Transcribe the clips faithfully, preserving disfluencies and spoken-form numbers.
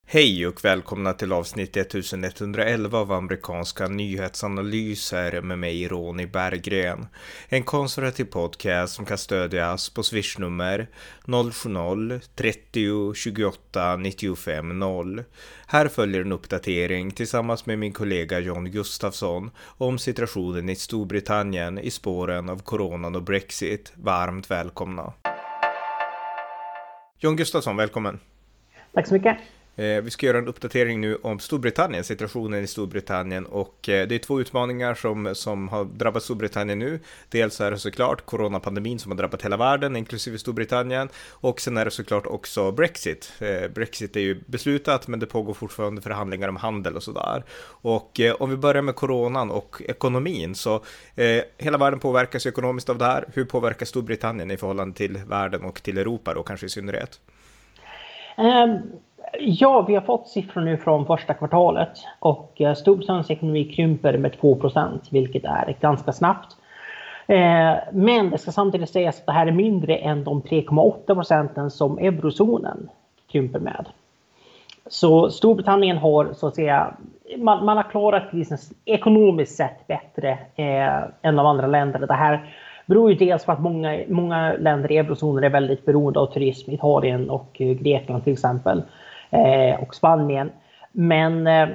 Hej och välkomna till avsnitt elva av amerikanska nyhetsanalyser med mig Ronny Berggren. En konservativ podcast som kan stödjas på swishnummer noll sju noll trettio tjugoåtta nittiofem noll. Här följer en uppdatering tillsammans med min kollega John Gustafsson om situationen i Storbritannien i spåren av coronan och Brexit. Varmt välkomna. John Gustafsson, välkommen. Tack så mycket. Vi ska göra en uppdatering nu om Storbritannien, situationen i Storbritannien, och det är två utmaningar som, som har drabbat Storbritannien nu. Dels är det såklart coronapandemin som har drabbat hela världen, inklusive Storbritannien, och sen är det såklart också Brexit. Brexit är ju beslutat, men det pågår fortfarande förhandlingar om handel och sådär. Och om vi börjar med coronan och ekonomin, så eh, hela världen påverkas ekonomiskt av det här. Hur påverkar Storbritannien i förhållande till världen och till Europa då, kanske i synnerhet? Um... Ja, vi har fått siffror nu från första kvartalet och Storbritanniens ekonomi krymper med två procent, vilket är ganska snabbt. Men det ska samtidigt sägas att det här är mindre än de tre komma åtta procenten som eurozonen krymper med. Så Storbritannien har så att säga, man, man har klarat krisen ekonomiskt sett bättre eh, än de andra länderna. Det här beror ju dels på att många, många länder i eurozonen är väldigt beroende av turism, Italien och Grekland till exempel. Eh, och Spanien. Men, eh,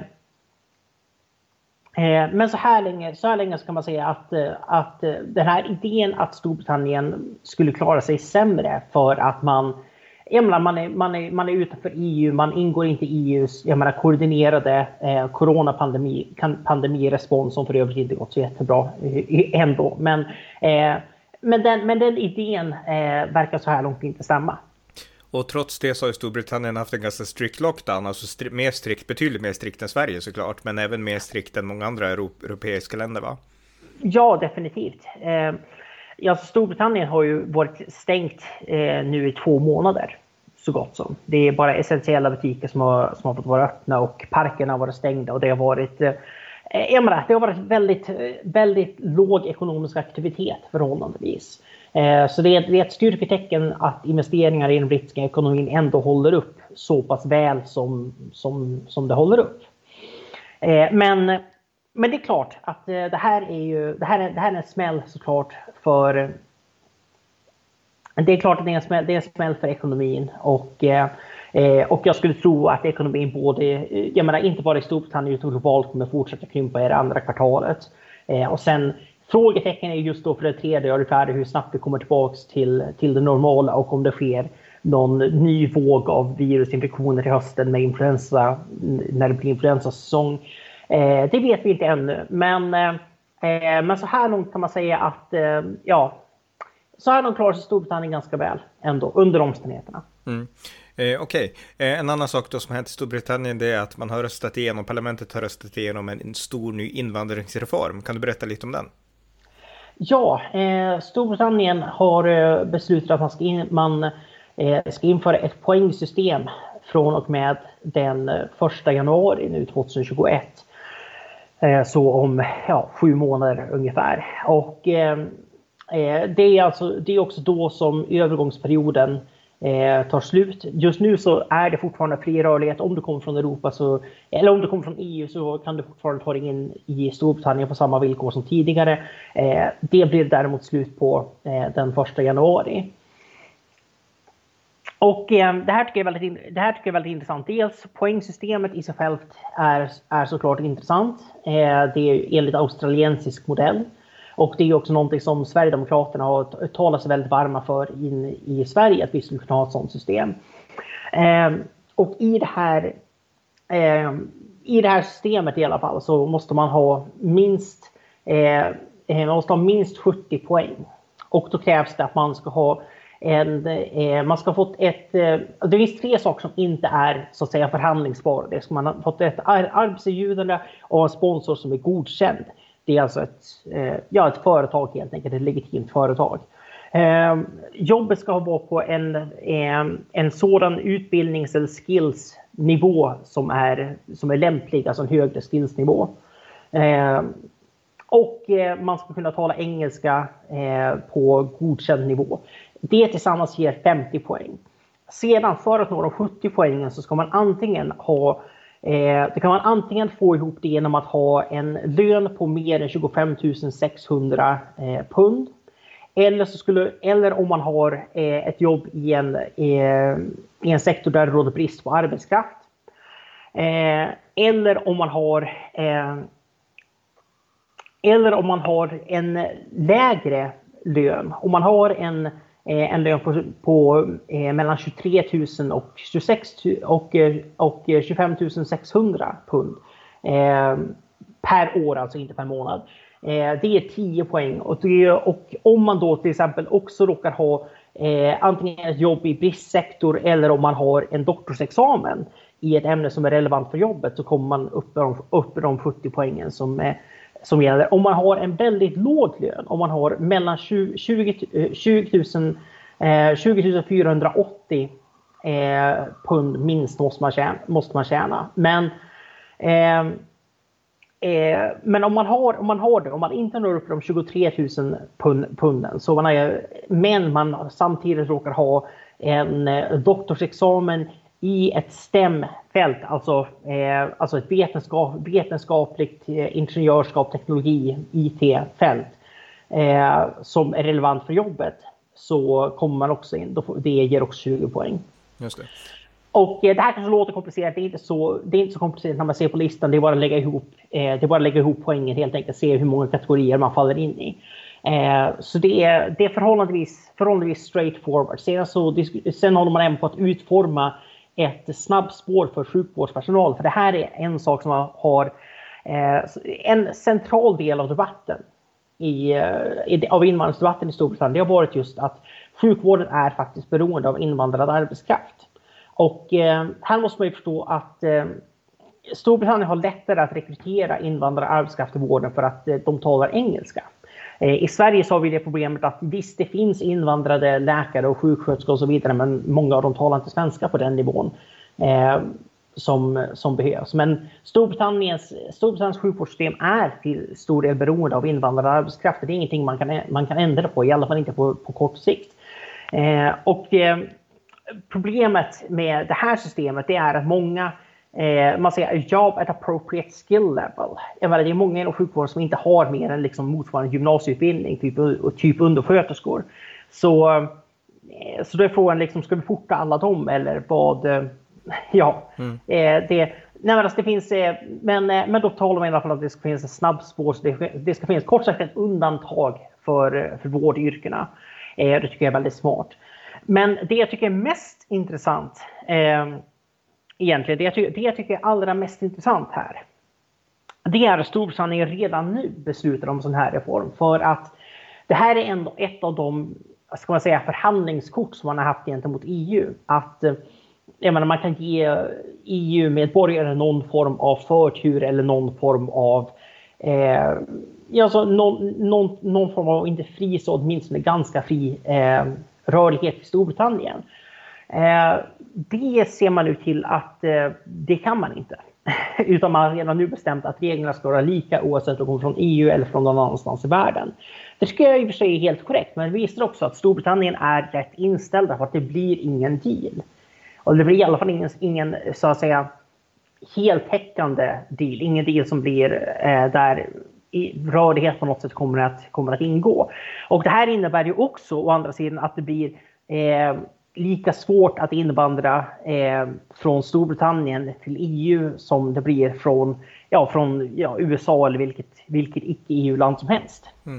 men så här länge så här länge så kan man säga att, att den här idén att Storbritannien skulle klara sig sämre för att man, jag menar, man, är, man, är, man är utanför E U, man ingår inte i E U:s jag menar, koordinerade eh, coronapandemi pandemirespons, som för övrigt inte gått så jättebra eh, ändå. Men, eh, men, den, men den idén eh, verkar så här långt inte stämma. Och trots det så har Storbritannien haft en ganska strikt lockdown, alltså stri- mer strikt, betydligt mer strikt än Sverige såklart, men även mer strikt än många andra euro- europeiska länder, va? Ja, definitivt. Eh, ja, Storbritannien har ju varit stängt eh, nu i två månader, så gott som. Det är bara essentiella butiker som har, som har fått vara öppna och parkerna har varit stängda, och det har varit, eh, jag menar, det har varit väldigt, väldigt låg ekonomisk aktivitet förhållandevis. Så det är, det är ett styrketecken att investeringar i den brittiska ekonomin ändå håller upp så pass väl som, som, som det håller upp. Men, men det är klart att det här är ju det här är, det här är en smäll såklart för det är klart att det är en smäll, det är en smäll för ekonomin, och, och jag skulle tro att ekonomin både, jag menar, inte bara i Storbritannien utan globalt kommer fortsätta krympa i det andra kvartalet. Och sen frågetecken är just då för det tredje ungefär hur snabbt vi kommer tillbaka till, till det normala, och om det sker någon ny våg av virusinfektioner i hösten med influensa, när det blir influensasäsong. Eh, det vet vi inte ännu, men, eh, men så här långt kan man säga att eh, ja, så här långt klarar sig Storbritannien ganska väl ändå under omständigheterna. Mm. Eh, Okej, okay. eh, en annan sak då som har hänt i Storbritannien, det är att man har röstat igenom, parlamentet har röstat igenom en, en stor ny invandringsreform. Kan du berätta lite om den? Ja, eh, Storbritannien har eh, beslutat att man ska, in, man, eh, ska införa ett poängsystem från och med den första januari nu tjugohundratjugoett. Eh, så om ja, sju månader ungefär. Och eh, det är alltså det är också då som övergångsperioden eh, tar slut. Just nu så är det fortfarande fri rörlighet. Om du kommer från Europa så, eller om du kommer från E U, så kan du fortfarande ta dig in i Storbritannien på samma villkor som tidigare. Eh, det blir däremot slut på eh, den första januari. Och eh, det här tycker jag är väldigt, det här tycker jag är väldigt intressant. Dels poängsystemet i sig självt är, är såklart intressant. Eh, det är enligt australiensisk modell. Och det är också någonting som Sverigedemokraterna har talat sig väldigt varma för in i Sverige, att vi skulle kunna ha ett sådant system. Eh, och i det här eh, i det här systemet i alla fall så måste man ha minst eh, man måste ha minst sjuttio poäng. Och då krävs det att man ska ha en, eh, man ska ha fått ett, eh, det finns tre saker som inte är så att säga förhandlingsbara. Det ska man ha fått ett ar- arbetserbjudande och en sponsor som är godkänd. Det är alltså ett, eh, ja, ett företag helt enkelt, ett legitimt företag. Eh, jobbet ska vara på en, eh, en sådan utbildnings- eller skillsnivå som är, som är lämplig, alltså en högre skillsnivå. Eh, och eh, man ska kunna tala engelska eh, på godkänd nivå. Det tillsammans ger femtio poäng. sedan för att nå de sjuttio poängen så ska man antingen ha Eh, det kan man antingen få ihop det genom att ha en lön på mer än tjugofem tusen sexhundra eh, pund. Eller, så skulle, eller om man har eh, ett jobb i en, eh, i en sektor där det råder brist på arbetskraft. Eh, eller om man har eh, eller om man har en lägre lön. Om man har en En lön på, på eh, mellan tjugotre tusen och, tjugosex, och, och tjugofem tusen sexhundra pund eh, per år, alltså inte per månad. Eh, det är tio poäng. Och, det, och om man då till exempel också råkar ha eh, antingen ett jobb i bristsektor eller om man har en doktorsexamen i ett ämne som är relevant för jobbet så kommer man upp i de, upp i de sjuttio poängen som är som gäller. Om man har en väldigt låg lön, om man har mellan tjugo tusen fyrahundraåttio eh, pund minst måste man tjäna. Måste man tjäna. Men, eh, eh, men om man har om man har det, om man inte når upp de tjugotre tusen pund, punden, så man är, men man samtidigt råkar ha en eh, doktorsexamen i ett STEM-fält, alltså, eh, alltså ett vetenskap, vetenskapligt eh, ingenjörskap, teknologi, I T-fält eh, som är relevant för jobbet, så kommer man också in. Då får, det ger också tjugo poäng. Just det. Och eh, det här kanske låter komplicerat. Det är inte så, det är inte så komplicerat när man ser på listan. Det är bara att lägga ihop, eh, det är bara att lägga ihop poängen, helt enkelt se hur många kategorier man faller in i. Eh, så det är, det är förhållandevis, förhållandevis straightforward. Sedan, så, sen håller man även på att utforma ett snabbspår för sjukvårdspersonal. För det här är en sak som har eh, en central del av debatten i, i, av invandringsdebatten i Storbritannien. Det har varit just att sjukvården är faktiskt beroende av invandrad arbetskraft. Och eh, här måste man ju förstå att eh, Storbritannien har lättare att rekrytera invandrad arbetskraft i vården för att eh, de talar engelska. I Sverige så har vi det problemet att visst, det finns invandrade läkare och sjuksköterskor och så vidare, men många av dem talar inte svenska på den nivån eh, som, som behövs. Men Storbritanniens, Storbritanniens sjukvårdssystem är till stor del beroende av invandrade arbetskraft. Det är ingenting man kan, man kan ändra på, i alla fall inte på, på kort sikt. Eh, och eh, problemet med det här systemet, det är att många Eh, man säger job at appropriate skill level. Jag menar, det är många inom sjukvården som inte har mer än liksom motsvarande gymnasieutbildning, typ, typ undersköterskor. Så, eh, så då är frågan liksom, ska vi forta alla dem eller vad? Eh, ja, mm. eh, det, nej, men alltså, det finns, eh, men, eh, men då talar man i alla fall att det ska finnas ett snabbspår, så det, det ska finnas kort sagt ett undantag för, för vårdyrkena. Eh, det tycker jag är väldigt smart. Men det jag tycker är mest intressant eh, Egentligen, det jag, ty- det jag tycker är allra mest intressant här, det är att Storbritannien redan nu beslutar om sån här reform. För att det här är ändå ett av de, ska man säga, förhandlingskort som man har haft gentemot E U. Att jag menar, man kan ge E U-medborgare någon form av förtur eller någon form av eh, alltså någon, någon, någon form av, inte fri så åtminstone ganska fri eh, rörlighet i Storbritannien. Eh, det ser man nu till att eh, det kan man inte. Utan man har redan nu bestämt att reglerna ska vara lika oavsett om de kommer från E U eller från någon annanstans i världen. Det tycker jag i och för sig är helt korrekt, men det visar också att Storbritannien är rätt inställda för att det blir ingen deal. Och det blir i alla fall ingen, ingen så att säga heltäckande deal. Ingen deal som blir eh, där i rörlighet på något sätt kommer att, kommer att ingå. Och det här innebär ju också å andra sidan att det blir eh, lika svårt att invandra eh, från Storbritannien till E U som det blir från, ja, från ja, U S A eller vilket, vilket icke-E U-land som helst. Mm.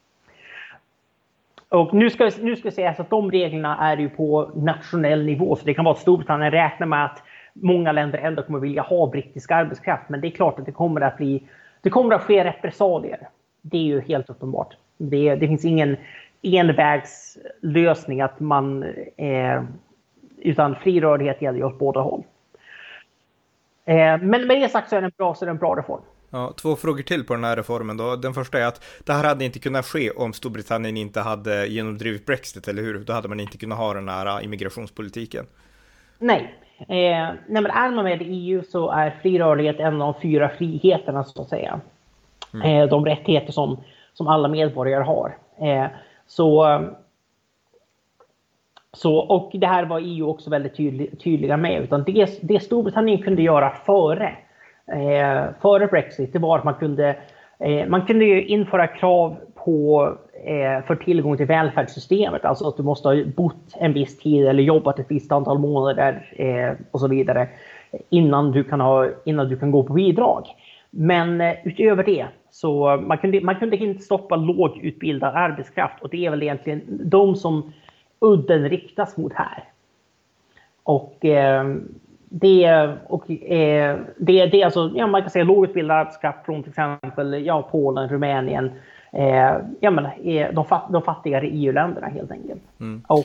Och nu ska, nu ska jag säga att de reglerna är ju på nationell nivå, så det kan vara att Storbritannien räknar med att många länder ändå kommer vilja ha brittisk arbetskraft, men det är klart att det kommer att bli, det kommer att ske repressalier. Det är ju helt uppenbart. Det, det finns ingen envägslösning att man eh, utan fri rörlighet gäller ju åt båda håll. Eh, men med det sagt så är det en bra, så är det en bra reform. Ja, två frågor till på den här reformen då. Den första är att det här hade inte kunnat ske om Storbritannien inte hade genomdrivit Brexit, eller hur? Då hade man inte kunnat ha den här immigrationspolitiken. Nej. Eh, nej, men är man med i E U så är fri rörlighet en av de fyra friheterna, så att säga. Mm. Eh, de rättigheter som, som alla medborgare har. Eh, så, Så, och det här var E U också väldigt tydlig, tydliga med. Utan det, det Storbritannien kunde göra före, eh, före Brexit, det var att man kunde, eh, man kunde införa krav på, eh, för tillgång till välfärdssystemet. Alltså att du måste ha bott en viss tid eller jobbat ett visst antal månader eh, och så vidare innan du kan, ha, innan du kan gå på bidrag. Men eh, utöver det så man kunde, man kunde inte stoppa lågutbildad arbetskraft, och det är väl egentligen de som udden riktas mot här. Och eh, det, och, eh, det, det är alltså, ja, man kan säga lågutbildad arbetskraft från till exempel ja, Polen, Rumänien, eh, ja, men, eh, de, fat, de fattigare E U-länderna helt enkelt. Mm. Och,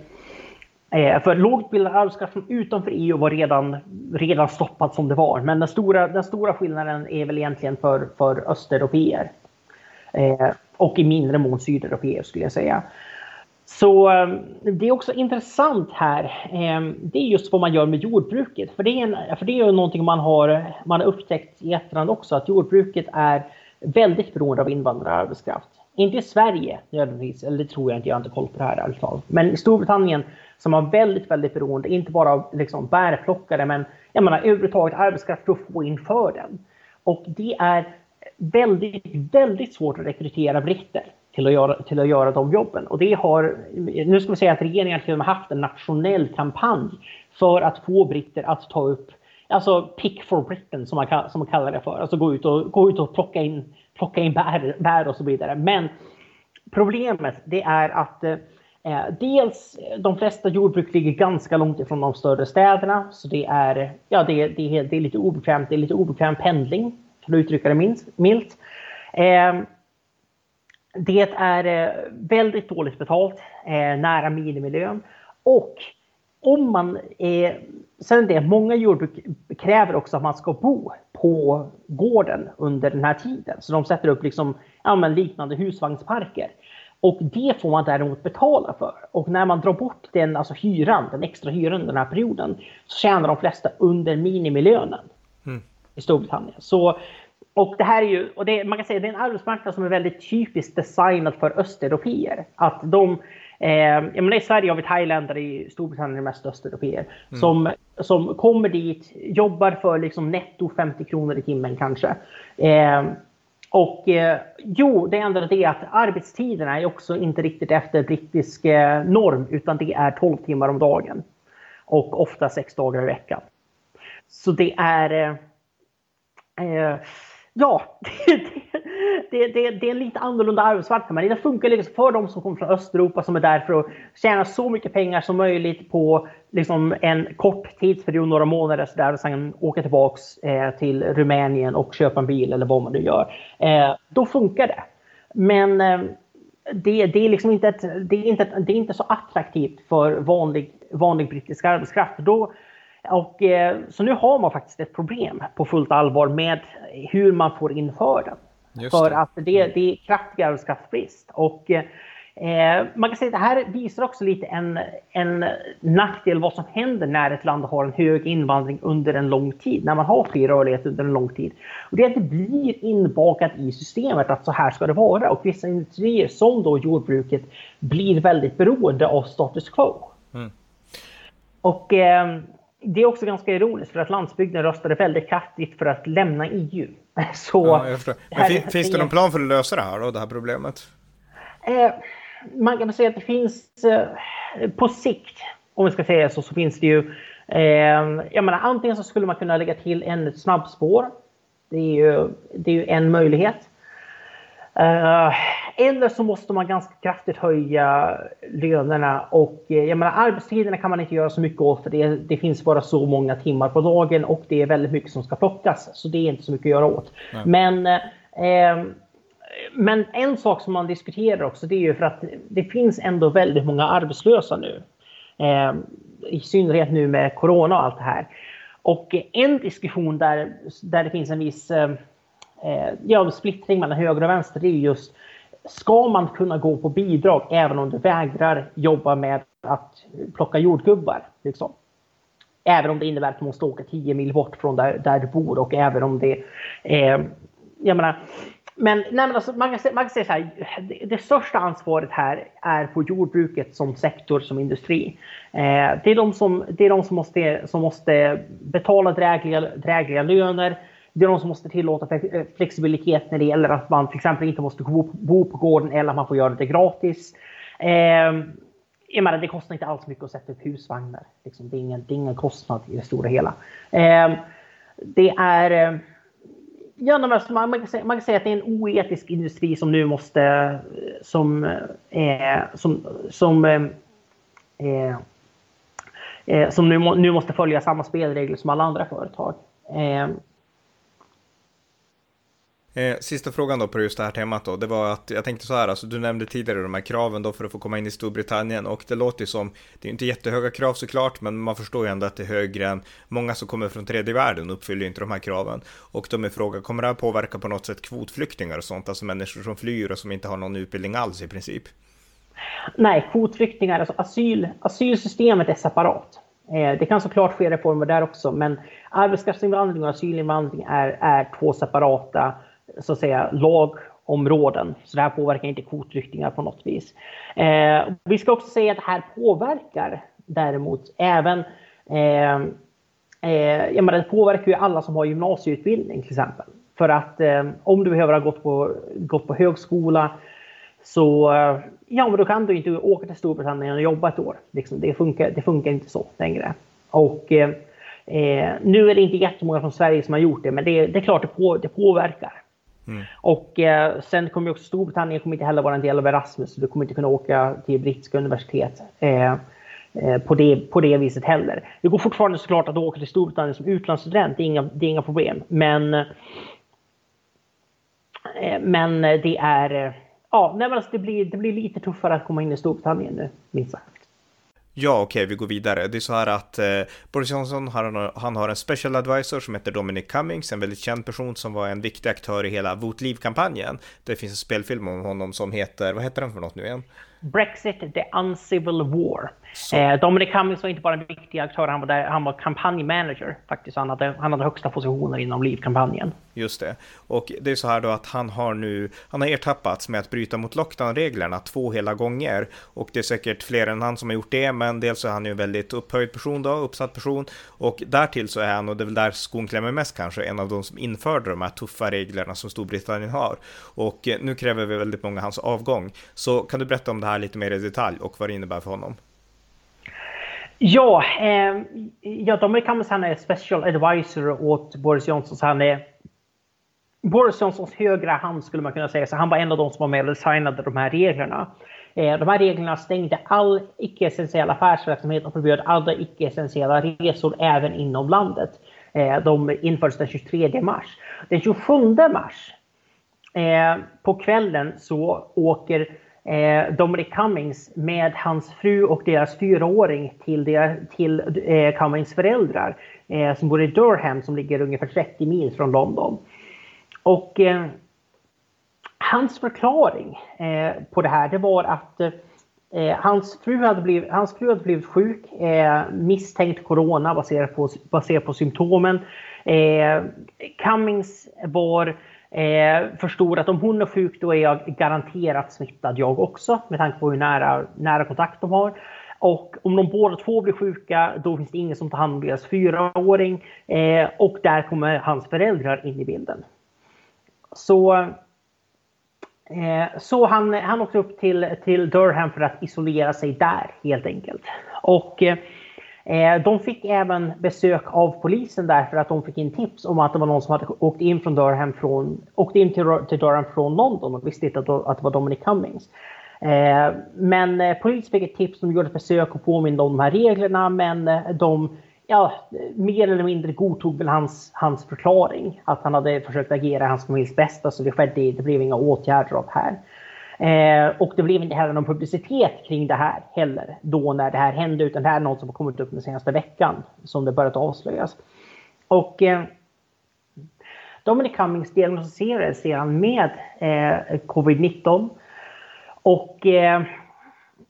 eh, för lågutbildad arbetskraft från utanför E U var redan, redan stoppat som det var. Men den stora, den stora skillnaden är väl egentligen för, för östeuropeer. Eh, och i mindre mån sydeuropeer skulle jag säga. Så det är också intressant här, det är just vad man gör med jordbruket. För det är, en, för det är någonting man har, man har upptäckt i efterhand också, att jordbruket är väldigt beroende av invandrararbetskraft. Inte i Sverige, eller det tror jag inte, jag har inte koll på det här i alla fall. Men i Storbritannien som har väldigt, väldigt beroende, inte bara av liksom bärplockare, men jag menar överhuvudtaget arbetskraft för att få in för den. Och det är väldigt, väldigt svårt att rekrytera britter till att göra, till att göra de jobben. Och det har, nu ska vi säga att regeringen till och med haft en nationell kampanj för att få britter att ta upp, alltså pick for Britain som man, som man kallar det för. Alltså gå ut och, gå ut och plocka in, plocka in bär, bär och så vidare. Men problemet det är att eh, dels de flesta jordbruk ligger ganska långt ifrån de större städerna. Så det är, ja, det, det, det är lite obekvämt, det är lite obekväm pendling, för att uttrycka det milt. Eh, Det är väldigt dåligt betalt, nära minimilön, och om man är, sen det, många jordbruk kräver också att man ska bo på gården under den här tiden. Så de sätter upp liksom, ja, men liknande husvagnsparker. Och det får man däremot betala för. Och när man drar bort den, alltså hyran, den extra hyran den här perioden, så tjänar de flesta under minimilönen mm. i Storbritannien. Så Och det här är ju, och det, man kan säga det är en arbetsmarknad som är väldigt typiskt designad för östeuropeer. Att de, eh, jag menar, i Sverige har vi thailändare, i Storbritannien är det mest östeuropeer. Mm. Som, som kommer dit, jobbar för liksom netto femtio kronor i timmen kanske. Eh, och eh, jo, det enda det är att arbetstiderna är också inte riktigt efter brittisk eh, norm, utan det är tolv timmar om dagen. Och ofta sex dagar i veckan. Så det är... Eh, eh, Ja, det, det, det, det är en lite annorlunda arbetsmarknad, men det funkar liksom för de som kommer från Östeuropa som är där för att tjäna så mycket pengar som möjligt på liksom en kort tidsperiod, några månader så där, och sen åka tillbaks eh, till Rumänien och köpa en bil eller vad man nu gör. Eh, då funkar det. Men eh, det, det är liksom inte, ett, det är inte, det är inte så attraktivt för vanlig, vanlig brittisk arbetskraft. Då Och, eh, så nu har man faktiskt ett problem på fullt allvar med hur man får in för den. Just för det. Att det, det är kraftig arbetskraftsbrist. Och eh, man kan säga att det här visar också lite en, en nackdel vad som händer när ett land har en hög invandring under en lång tid. När man har fri rörlighet under en lång tid. Och det är att det blir inbakat i systemet att så här ska det vara. Och vissa industrier som då jordbruket blir väldigt beroende av status quo. Mm. Och... Eh, Det är också ganska ironiskt för att landsbygden röstade väldigt kraftigt för att lämna E U. Så ja, jag förstår. Men här, finns det någon plan för att lösa det här då, det här problemet? Eh, man kan säga att det finns eh, på sikt, om vi ska säga så, så finns det ju eh, jag menar, antingen så skulle man kunna lägga till en snabbspår. Det är ju, det är ju en möjlighet. Uh, eller så måste man ganska kraftigt höja lönerna, och uh, jag menar, arbetstiderna kan man inte göra så mycket åt, för det, det finns bara så många timmar på dagen och det är väldigt mycket som ska plockas, så det är inte så mycket att göra åt. Nej. Men uh, men en sak som man diskuterar också, det är ju för att det finns ändå väldigt många arbetslösa nu, uh, i synnerhet nu med corona och allt det här. Och en diskussion där, där det finns en viss uh, ja, splittring mellan höger och vänster, det är just, ska man kunna gå på bidrag även om du vägrar jobba med att plocka jordgubbar liksom? Även om det innebär att du måste åka tio mil bort från där, där du bor, och även om det eh, jag menar, Men, nej, men alltså, man, kan säga, man kan säga så här, det, det största ansvaret här är på jordbruket som sektor, som industri. Eh, det är de som, det är de som, måste, som måste betala drägliga, drägliga löner. Det är de som måste tillåta flexibilitet när det gäller att man till exempel inte måste bo, bo på gården eller att man får göra det gratis. Eh, jag menar, det kostar inte alls mycket att sätta upp husvagnar. Liksom, det, är ingen, det är ingen kostnad i det stora hela. Eh, det är... Ja, man, man, kan säga, man kan säga att det är en oetisk industri som nu måste som eh, som som eh, eh, som nu, nu måste följa samma spelregler som alla andra företag. Eh, Eh, sista frågan då på just det här temat då, det var att jag tänkte så här, alltså du nämnde tidigare de här kraven då för att få komma in i Storbritannien, och det låter ju som, det är inte jättehöga krav såklart, men man förstår ju ändå att det är högre än många som kommer från tredje världen uppfyller ju inte de här kraven. Och då är frågan, kommer det här påverka på något sätt kvotflyktingar och sånt, alltså människor som flyr och som inte har någon utbildning alls i princip? Nej, kvotflyktingar, alltså asyl, asylsystemet är separat. Eh, det kan såklart ske reformer där också, men arbetskraftsinvandring och asylinvandring är, är två separata så att säga lagområden, så det här påverkar inte kvotflyktingar på något vis. Eh, vi ska också säga att det här påverkar däremot även eh, eh, jag menar, det påverkar ju alla som har gymnasieutbildning till exempel, för att eh, om du behöver ha gått på, gått på högskola så eh, ja, men då kan du inte åka till Storbritannien och jobba ett år. Liksom, det, funkar, det funkar inte så längre. Och eh, eh, nu är det inte jättemånga från Sverige som har gjort det, men det, det är klart det, på, det påverkar. Mm. Och eh, sen kommer också Storbritannien kommer inte heller vara en del av Erasmus, så du kommer inte kunna åka till brittiska universitet eh, eh, på, det, på det viset heller. Det går fortfarande såklart att åka till Storbritannien som utlandsstudent, det är inga, det är inga problem. Men, eh, men det är, ja, nej, men alltså det, blir, det blir lite tuffare att komma in i Storbritannien nu, minst sagt. Ja, okej, okay, vi går vidare. Det är så här att eh, Boris Johnson har, han har en special advisor som heter Dominic Cummings, en väldigt känd person som var en viktig aktör i hela Vote Leave-kampanjen. Det finns en spelfilm om honom som heter, vad heter den för något nu igen? Brexit, the Uncivil War. Eh, Dominic Cummings var inte bara en viktig aktör, han var, där, han var kampanjmanager faktiskt. Han hade, han hade högsta positioner inom Leave-kampanjen. Just det. Och det är så här då att han har nu, han har ertappats med att bryta mot lockdown-reglerna två hela gånger. Och det är säkert fler än han som har gjort det, men dels så är han ju en väldigt upphöjd person då, uppsatt person. Och därtill så är han, och det är väl där skon klämmer mest kanske, en av de som införde de här tuffa reglerna som Storbritannien har. Och nu kräver vi väldigt många hans avgång. Så kan du berätta om det här lite mer i detalj och vad det innebär för honom? Ja, eh, ja Dominic Cummings, han är special advisor åt Boris Johnson, så han är Boris Johnsons högra hand skulle man kunna säga, så han var en av de som var med och designade de här reglerna. Eh, de här reglerna stängde all icke-essentiell affärsverksamhet och förbjöd alla icke-essentiella resor även inom landet. Eh, de infördes den tjugotredje mars. Den tjugosjunde mars eh, på kvällen så åker Eh, Dominic Cummings med hans fru och deras fyraåring till, deras, till eh, Cummings föräldrar eh, som bor i Durham, som ligger ungefär trettio mil från London. Och eh, hans förklaring eh, på det här, det var att eh, hans, fru hade blivit, hans fru hade blivit sjuk, eh, misstänkt corona baserat på, baserat på symptomen. Eh, Cummings var Eh, förstod att om hon är sjuk, då är jag garanterat smittad jag också, med tanke på hur nära, nära kontakt de har. Och om de båda två blir sjuka, då finns det ingen som tar hand om deras fyraåring. Eh, och där kommer hans föräldrar in i bilden. Så, eh, så han, han åkte upp till, till Durham för att isolera sig där helt enkelt. Och eh, de fick även besök av polisen därför att de fick in tips om att det var någon som hade åkt in, från Durham, från, åkt in till, till Durham från London och visste inte att, att det var Dominic Cummings. Eh, men eh, polisen fick ett tips, de gjorde ett besök och påminde om de här reglerna, men de ja, mer eller mindre godtog väl hans, hans förklaring att han hade försökt agera hans familjs bästa, så det skedde, det blev inga åtgärder av här. Eh, och det blev inte heller någon publicitet kring det här heller då när det här hände, utan det här är något som har kommit upp den senaste veckan som det börjat avslöjas. Och eh, Dominic Cummings diagnostiserades sedan med eh, covid nitton och eh,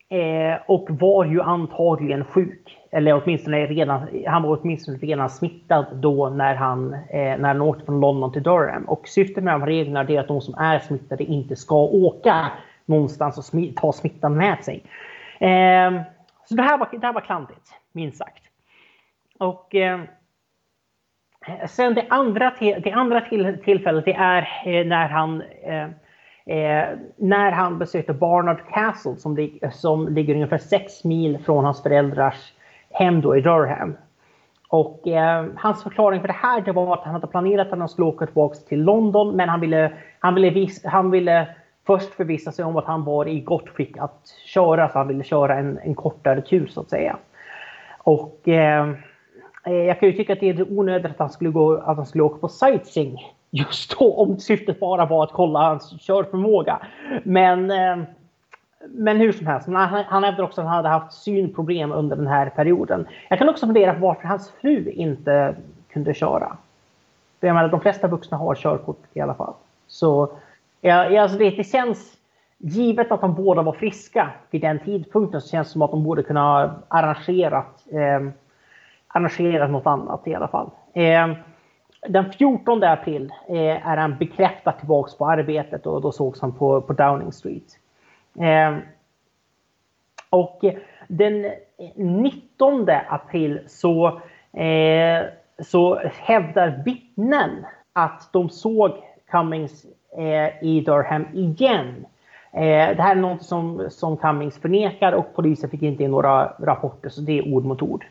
Eh, och var ju antagligen sjuk. Eller åtminstone redan, han var åtminstone redan smittad då när han, eh, när han åkte från London till Durham. Och syftet med de här reglerna är att de som är smittade inte ska åka någonstans och sm- ta smittan med sig. Eh, så det här var, det här var klantigt, minst sagt. Och eh, sen det andra, till, det andra till, tillfället det är eh, när han eh, Eh, när han besökte Barnard Castle som, lig som ligger ungefär sex mil från hans föräldrars hem då i Durham. Och eh, hans förklaring för det här det var att han hade planerat att han skulle åka tillbaka till London, men han ville, han ville, vis han ville först förvissa sig om att han var i gott skick att köra, så han ville köra en, en kortare tur så att säga. Och eh, jag kan ju tycka att det är onödigt att han skulle, gå, att han skulle åka på sightseeing just då, om syftet bara var att kolla hans körförmåga. Men, eh, men hur som helst, han, han hävdade också att han hade haft synproblem under den här perioden. Jag kan också fundera på varför hans fru inte kunde köra. För jag menar, de flesta vuxna har körkort i alla fall. Så ja, alltså det, det känns, givet att de båda var friska vid den tidpunkten, så känns det som att de borde kunna ha arrangerat, eh, arrangerat något annat i alla fall. Eh, Den fjortonde april eh, är han bekräftad tillbaks på arbetet, och då sågs han på, på Downing Street. Eh, och den nittonde april så, eh, så hävdar vittnen att de såg Cummings eh, i Durham igen. Eh, det här är något som, som Cummings förnekar, och polisen fick inte in några rapporter, så det är ord mot ord.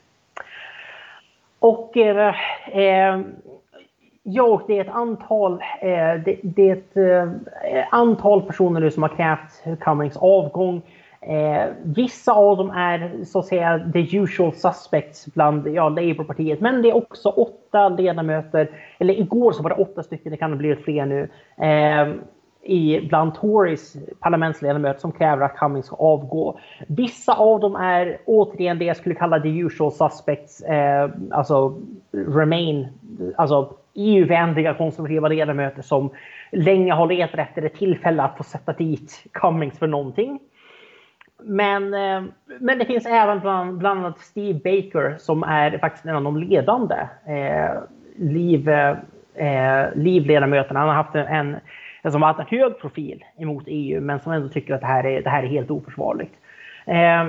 Och eh, eh, ja, det är ett antal, eh, det, det är ett eh, antal personer nu som har krävt Cummings avgång. Eh, vissa av dem är så att säga the usual suspects bland ja, Labourpartiet, men det är också åtta ledamöter, eller igår så var det åtta stycken, det kan ha blivit fler nu, eh, i bland Tories parlamentsledamöter som kräver att Cummings ska avgå. Vissa av dem är återigen det jag skulle kalla the usual suspects, eh, alltså remain, alltså E U-vänliga konservativa ledamöter som länge har letat efter ett tillfälle att få sätta dit Cummings för någonting. Men, eh, men det finns även bland, bland annat Steve Baker som är faktiskt en av de ledande eh, liv, eh, livledamöterna. Han har haft en, en som har haft en hög profil emot E U, men som ändå tycker att det här är, det här är helt oförsvarligt. Eh,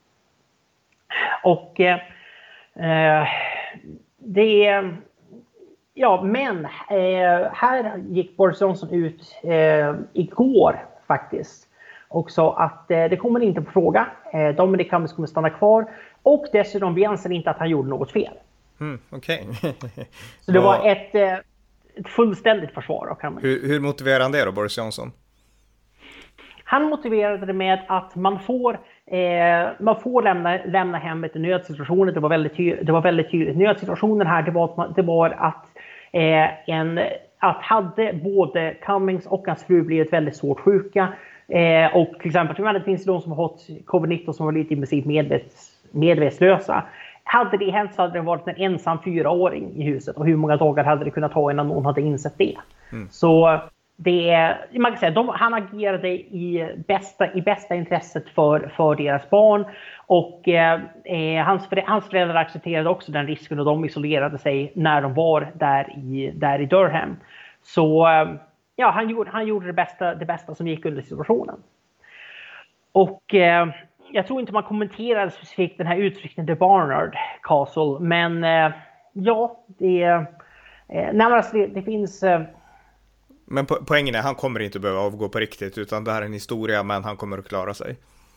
och eh, det ja, men eh, här gick Boris Johnson ut eh, igår faktiskt och sa att eh, det kommer inte på fråga. Eh, Dominic Cummings kommer stanna kvar, och dessutom vi anser inte att han gjorde något fel. Mm, okej. Okay. Så det var ett eh, ett fullständigt försvar av Cummings. Hur, hur motiverar han det då, Boris Johnson? Han motiverade det med att man får, eh, man får lämna, lämna hemmet i nödsituationer. Det var väldigt, ty- det var väldigt tydligt. Nödsituationen här det var att, man, det var att, eh, en, att hade både Cummings och hans fru blivit väldigt svårt sjuka, eh, och till exempel det finns de som har fått covid nitton som var lite i princip medvets, medvetslösa. Hade det hänt så hade det varit en ensam fyraåring i huset. Och hur många dagar hade det kunnat ta innan någon hade insett det? Mm. Så det är, man kan säga, de, han agerade i bästa, i bästa intresset för, för deras barn. Och eh, hans, hans föräldrar accepterade också den risken, och de isolerade sig när de var där i, där i Durham. Så ja, han gjorde, han gjorde det, bästa, det bästa som gick under situationen. Och eh, jag tror inte man kommenterade specifikt den här utflykten till Barnard Castle, men eh, ja, det, eh, nej, det, det finns... Eh, men po- poängen är att han kommer inte behöva avgå på riktigt, utan det här är en historia, men han kommer att klara sig.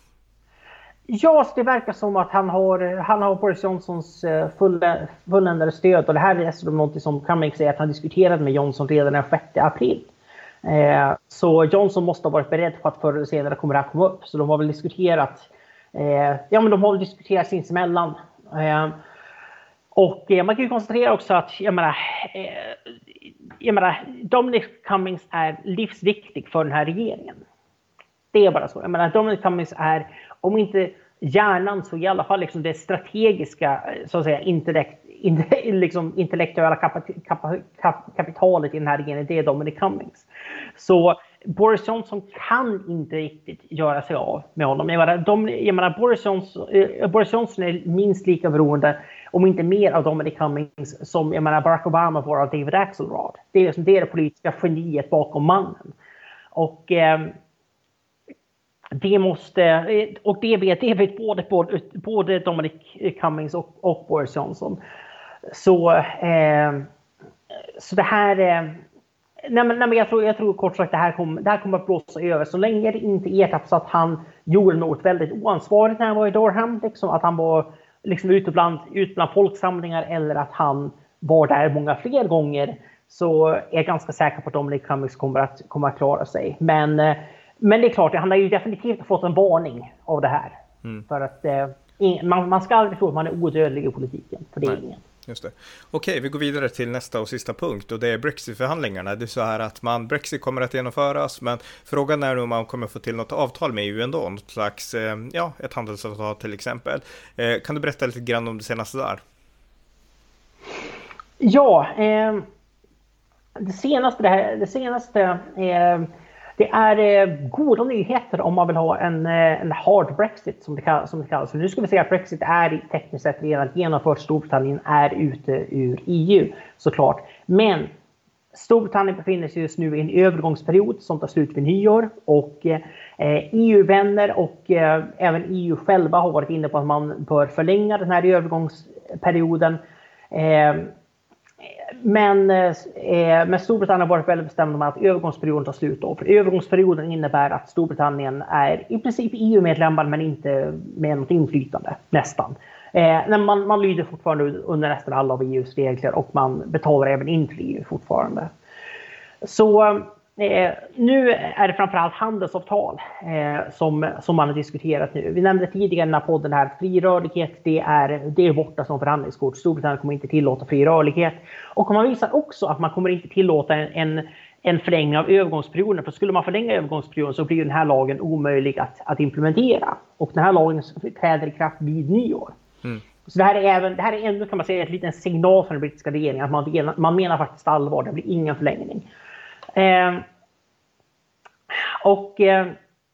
Ja, så det verkar som att han har, han har Boris Johnsons fulla, fulländade stöd, och det här är dessutom något som Cummings säger att han diskuterade med Johnson redan den sjätte april. Eh, så Johnson måste ha varit beredd på att förr eller senare kommer det här komma upp, så de har väl diskuterat Eh, ja, men de har diskuterat sinsemellan. Eh, och eh, man kan ju konstatera också att jag menar, eh, jag menar, Dominic Cummings är livsviktig för den här regeringen. Det är bara så. Jag menar, Dominic Cummings är, om inte hjärnan, så i alla fall liksom det strategiska, så att säga, intellekt, in, liksom intellektuella kap, kap, kap, kapitalet i den här regeringen, det är Dominic Cummings. Så Boris Johnson kan inte riktigt göra sig av med honom. Jag menar, de, jag menar Boris, Johnson, eh, Boris Johnson är minst lika beroende, om inte mer, av Dominic Cummings som jag menar, Barack Obama var av David Axelrod. Det är, liksom, det, är det politiska geniet bakom mannen. Och eh, det måste, och det vet, det vet både, både, både Dominic Cummings och, och Boris Johnson. Så, eh, så det här... Eh, Nej men, nej, men jag, tror, jag tror kort sagt det här, kom, det här kommer att blåsa över. Så länge det inte ertappas att han gjorde något väldigt oansvarigt när han var i Durham. Liksom, att han var liksom, ute, bland, ute bland folksamlingar eller att han var där många fler gånger. Så är jag ganska säker på att Dominic Cummings kommer att, kommer att klara sig. Men, men det är klart, han har ju definitivt fått en varning av det här. Mm. För att eh, man, man ska aldrig tro att man är odödlig i politiken. För det är ingen. Just det. Okej, vi går vidare till nästa och sista punkt och det är Brexit-förhandlingarna. Det är så här att man, Brexit kommer att genomföras, men frågan är om man kommer få till något avtal med E U ändå, något slags, ja, ett handelsavtal till exempel. Kan du berätta lite grann om det senaste där? Ja, eh, det senaste, det, här, det senaste eh, det är eh, goda nyheter om man vill ha en, en hard Brexit som det, kallas, som det kallas. För nu ska vi säga att Brexit är tekniskt sett redan genomfört. Storbritannien är ute ur E U såklart. Men Storbritannien befinner sig just nu i en övergångsperiod som tar slut vid nyår. Och eh, E U-vänner och eh, även E U själva har varit inne på att man bör förlänga den här övergångsperioden. Eh, Men, eh, men Storbritannien har varit väldigt bestämda om att övergångsperioden tar slut då. För övergångsperioden innebär att Storbritannien är i princip E U-medlemmar men inte med något inflytande, nästan. Eh, man, man lyder fortfarande under nästan alla av E U:s regler och man betalar även in till E U fortfarande. Så eh, nu är det framförallt handelsavtal eh, som, som man har diskuterat nu. Vi nämnde tidigare i den här podden här, fri rörlighet, det är, det är borta som förhandlingskort. Storbritannien kommer inte tillåta fri rörlighet. Och man visar också att man kommer inte tillåta en, en, en förlängning av övergångsperioden. För skulle man förlänga övergångsperioden så blir den här lagen omöjlig att, att implementera. Och den här lagen träder i kraft vid nyår. Mm. Så det här är även, det här är ändå kan man säga ett liten signal från den brittiska regeringen att man, man menar faktiskt allvar, det blir ingen förlängning. Eh, och eh,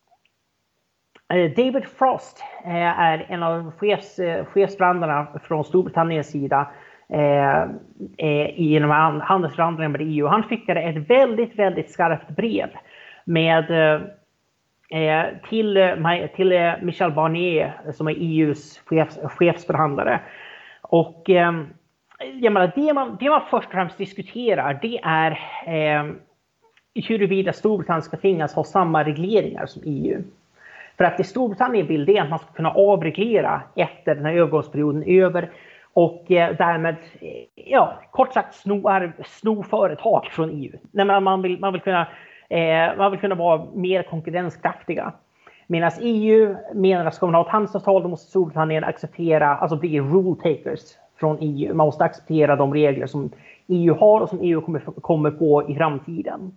David Frost eh, är en av chefs, eh, chefsförhandlarna från Storbritanniens sida eh, eh, i de här handelsförhandlingarna med E U. Han skickade ett väldigt, väldigt skarpt brev med, eh, till, till eh, Michel Barnier som är E U:s chefs, chefsförhandlare. Och eh, jag menar, det, man, det man först och främst diskuterar det är eh, huruvida Storbritannien ska tvingas ha samma regleringar som E U. För att det Storbritannien vill det är att man ska kunna avreglera efter den här övergångsperioden över och eh, därmed, ja, kort sagt sno, sno företag från E U. Nej, man, vill, man, vill kunna, eh, man vill kunna vara mer konkurrenskraftiga. Medan E U menar att ska man ha ett handelsavtal då måste Storbritannien acceptera, alltså bli rule takers från E U. Man måste acceptera de regler som E U har och som E U kommer, kommer på i framtiden.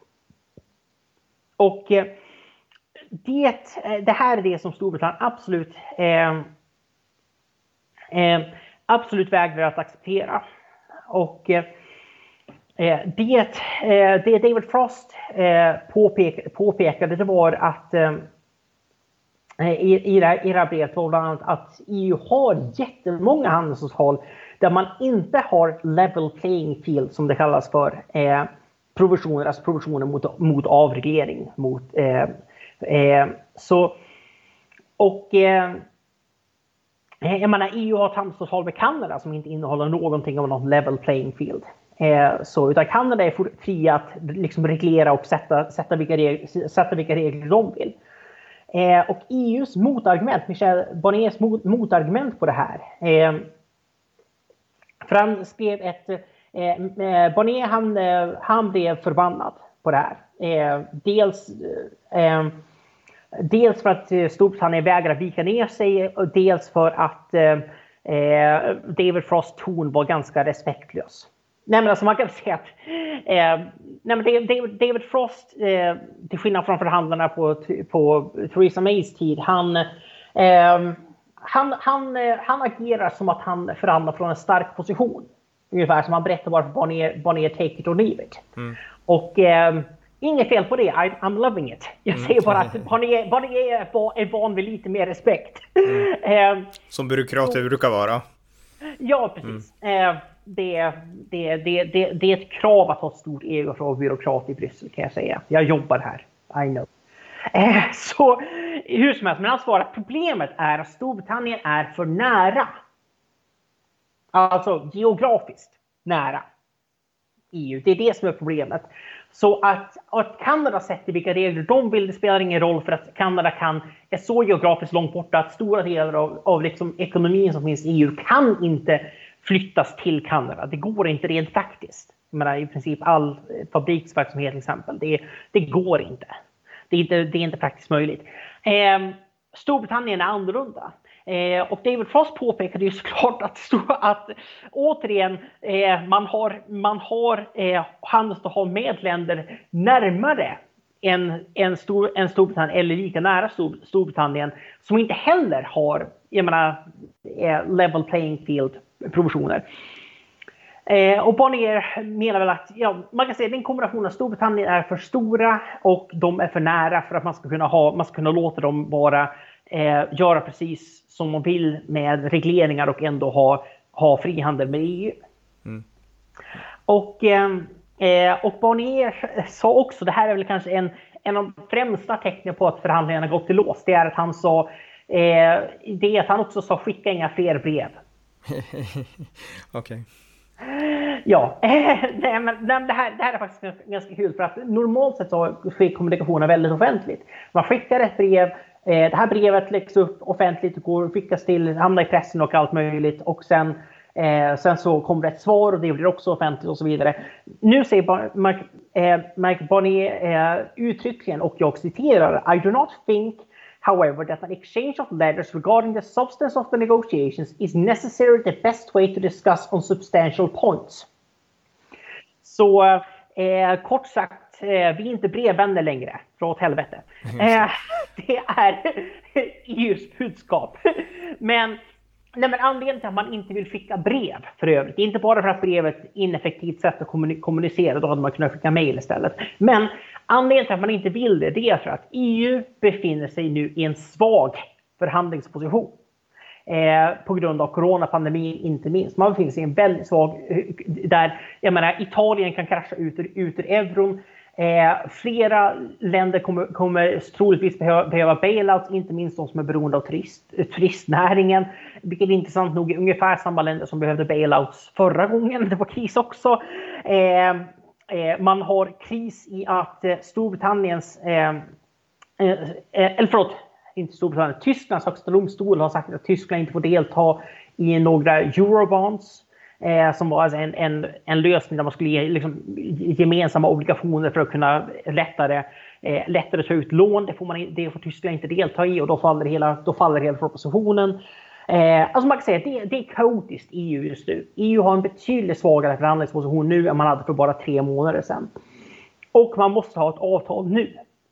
Och eh, det, det här är det som Storbritannien absolut, eh, eh, absolut vägrar att acceptera. Och eh, det, eh, det David Frost eh, påpek, påpekade det var att eh, i, i, det här, i det här brevet var bland annat att E U har jättemånga handelsavtal där man inte har level playing field som det kallas för. Eh, provisioner, alltså provisioner mot, mot avreglering. Mot, eh, eh, så, och eh, jag menar, E U har ett handelsavtal med Kanada som inte innehåller någonting av något level playing field. Eh, så, utan Kanada är fria att liksom reglera och sätta, sätta, vilka regler, sätta vilka regler de vill. Eh, och E U:s motargument, Michel Barniers mot, motargument på det här. Eh, för han skrev ett Eh, Barnier han, han blev förbannad på det här. Eh, dels, eh, dels för att Storbritannien vägrar vika ner sig och dels för att eh, David Frosts ton var ganska respektlös. Nej, men alltså man kan säga att eh, nej, men David, David Frost, eh, till skillnad från förhandlarna på, på Theresa Mays tid, han, eh, han, han, han agerar som att han förhandlar från en stark position. Ungefär som han berättar varför Barnier, Barnier take it or leave it. Mm. Och eh, Inget fel på det, I, I'm loving it. Jag mm. säger bara att Barnier, Barnier är van vid lite mer respekt. Mm. eh, Som byråkrater så, brukar vara. Ja, precis. Mm. Eh, det, det, det, det, det är ett krav att ha ett stort ego för att vara byråkrat i Bryssel, kan jag säga. Jag jobbar här, I know. Eh, så hur som helst, men han svarar att problemet är att Storbritannien är för nära. Alltså geografiskt nära E U. Det är det som är problemet. Så att, att Kanada sätter vilka regler de vill, det spelar ingen roll, för att Kanada kan, är så geografiskt långt borta att stora delar av, av liksom ekonomin som finns i E U kan inte flyttas till Kanada. Det går inte rent praktiskt. Jag menar, i princip all fabriksverksamhet till exempel. Det, det går inte. Det är inte, det är inte praktiskt möjligt. Eh, Storbritannien är annorlunda. Eh, och David Frost påpekade ju såklart att, att återigen eh, man har, man har eh, handelsavtal med länder närmare än, än, Stor, än Storbritannien, eller lika nära Stor, Storbritannien, som inte heller har, jag menar, eh, level playing field provisioner. Eh, och Barnier menar väl att, ja, man kan säga att den kombinationen av Storbritannien är för stora och de är för nära för att man ska kunna ha, man ska kunna låta dem vara eh, göra precis som man vill med regleringar och ändå ha, ha frihandel med E U. Mm. Och, eh, och Barnier sa också, det här är väl kanske en, en av de främsta tecknen på att förhandlingarna gått i lås, det är att han sa, eh, det är att han också sa skicka inga fler brev. Okej. Okay. Ja, nej, men det här, det här är faktiskt ganska, ganska kul, för att normalt sett så sker kommunikationen väldigt offentligt. Man skickar ett brev, eh, det här brevet läggs upp offentligt och går, skickas till, hamnar i pressen och allt möjligt, och sen, eh, sen så kommer det ett svar och det blir också offentligt och så vidare. Nu säger Mark, eh, Mark Barnier eh, uttryckligen, och jag citerar: I do not think, however, that an exchange of letters regarding the substance of the negotiations is necessarily the best way to discuss on substantial points. Så eh, kort sagt, eh, vi är inte brevvänner längre, för åt helvete. Eh, det är E U:s budskap. Men, nej, men anledningen till att man inte vill skicka brev för övrigt, inte bara för att brevet är ett ineffektivt sätt att kommunicera, då hade man kunnat skicka mejl istället. Men anledningen till att man inte vill det, det är för att E U befinner sig nu i en svag förhandlingsposition. Eh, på grund av coronapandemin inte minst. Man befinner sig i en väldigt svag, där, jag menar, Italien kan krascha ut ur, ut ur euron. Eh, flera länder kommer, kommer troligtvis behöva, behöva bailouts, inte minst de som är beroende av turist, turistnäringen. Vilket är intressant nog, ungefär samma länder som behövde bailouts förra gången. Det var kris också. Eh, Man har kris i att Storbritanniens, eh, eh, eller förlåt, inte Storbritannien, Tysklands högsta domstol har sagt att Tyskland inte får delta i några eurobonds, eh, som var alltså en, en, en lösning där man skulle ge liksom, gemensamma obligationer för att kunna lättare, eh, lättare ta ut lån. Det får, man, det får Tyskland inte delta i, och då faller hela, då faller hela propositionen. Eh, alltså man kan säga att det, det är kaotiskt i E U just nu. E U har en betydligt svagare förhandlingsposition nu än man hade för bara tre månader sedan. Och man måste ha ett avtal nu.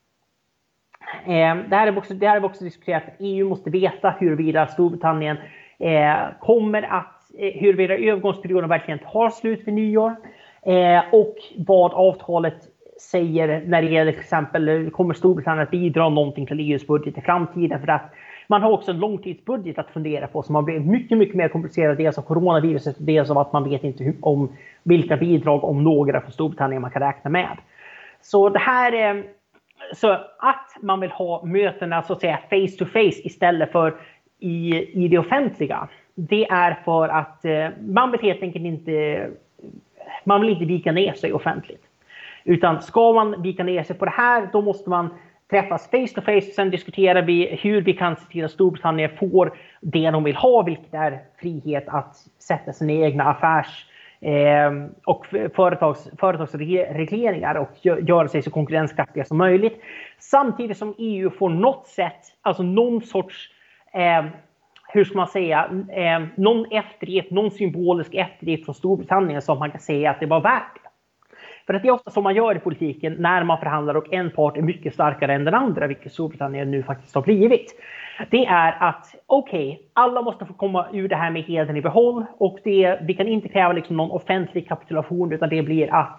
Eh, det här är också, det här är också diskuterat att E U måste veta huruvida Storbritannien eh, kommer att, eh, huruvida övergångsperioden verkligen tar slut vid nyår. Eh, och vad avtalet säger när det gäller till exempel, kommer Storbritannien att bidra någonting till E U:s budget i framtiden, för att man har också en långtidsbudget att fundera på som har blivit mycket, mycket mer komplicerad, dels av coronaviruset, dels av att man vet inte hur, om vilka bidrag, om några, från Storbritannien man kan räkna med. Så det här är, så att man vill ha mötena så att säga face to face istället för i, i det offentliga, det är för att eh, man vill helt enkelt inte, man vill inte vika ner sig offentligt. Utan ska man vika ner sig på det här, då måste man träffas face to face. Sen diskuterar vi hur vi kan se till att Storbritannien får det de vill ha, vilket är frihet att sätta sina egna affärs eh, och företags, företagsregleringar och göra sig så konkurrenskraftiga som möjligt. Samtidigt som E U får något sätt, alltså någon sorts, eh, hur ska man säga, eh, någon eftergift, någon symbolisk eftergift från Storbritannien som man kan säga att det var värt. För att det är ofta som man gör i politiken när man förhandlar och en part är mycket starkare än den andra, vilket Storbritannien nu faktiskt har blivit. Det är att okej, okay, alla måste få komma ur det här med hedern i behåll, och det, vi kan inte kräva liksom någon offentlig kapitulation, utan det blir att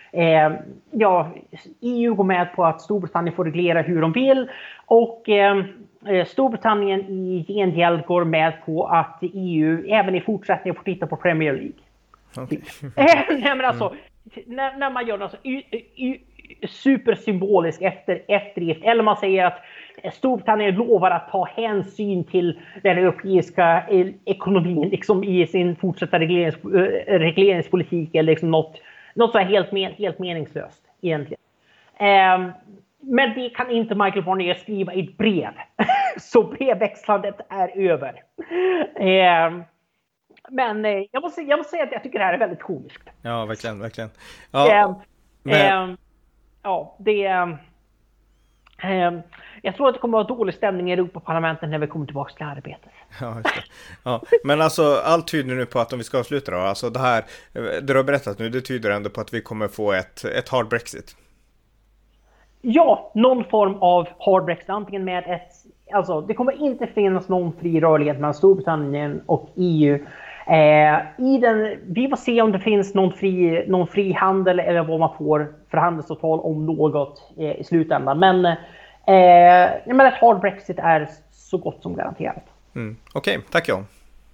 Eh, ja, E U går med på att Storbritannien får reglera hur de vill och eh, Storbritannien i gengäld går med på att E U även i fortsättningen får titta på Premier League. Okay. Nej, men alltså, mm. när, när man gör något så y, y, supersymbolisk efter, eftergift, eller man säger att Storbritannien lovar att ta hänsyn till den europeiska ekonomin liksom i sin fortsatta reglerings, regleringspolitik eller liksom något, något så här helt, men, helt meningslöst egentligen. Um, men det kan inte Michael Barnier skriva i ett brev. Så brevväxlandet är över. Um, men uh, jag, måste, jag måste säga att jag tycker det här är väldigt komiskt. Ja, verkligen, verkligen. Ja, um, men... um, ja det um, um, jag tror att det kommer att vara dålig stämning i Europaparlamentet när vi kommer tillbaka till arbetet. Ja, just det. Ja, men alltså allt tyder nu på att om vi ska avsluta då, alltså det här, det du har berättat nu, det tyder ändå på att vi kommer få ett, ett hard Brexit. Ja, någon form av hard Brexit, antingen med ett, alltså det kommer inte finnas någon fri rörlighet mellan Storbritannien och E U. Eh, i den, vi får se om det finns någon fri, någon fri handel eller vad man får för handelsavtal om något eh, i slutändan. Men, eh, men ett hard Brexit är så gott som garanterat. Mm. Okej, okay, tack John.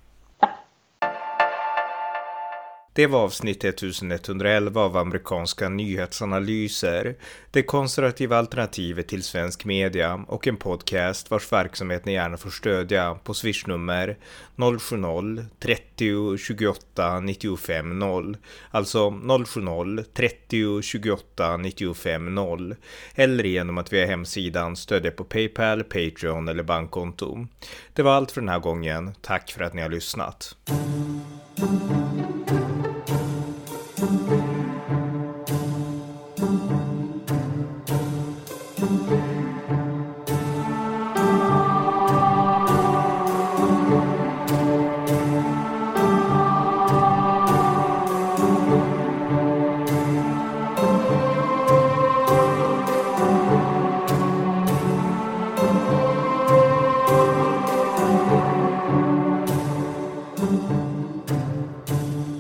Det var avsnitt elva av amerikanska nyhetsanalyser, det konservativa alternativet till svensk media och en podcast vars verksamhet ni gärna får stödja på swishnummer noll sju noll trettio tjugoåtta nittiofem noll, alltså noll sju noll trettio tjugoåtta nittiofem noll, eller genom att via hemsidan stödja på PayPal, Patreon eller bankkonto. Det var allt för den här gången. Tack för att ni har lyssnat.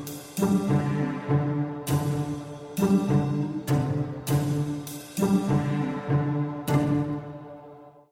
Thank you.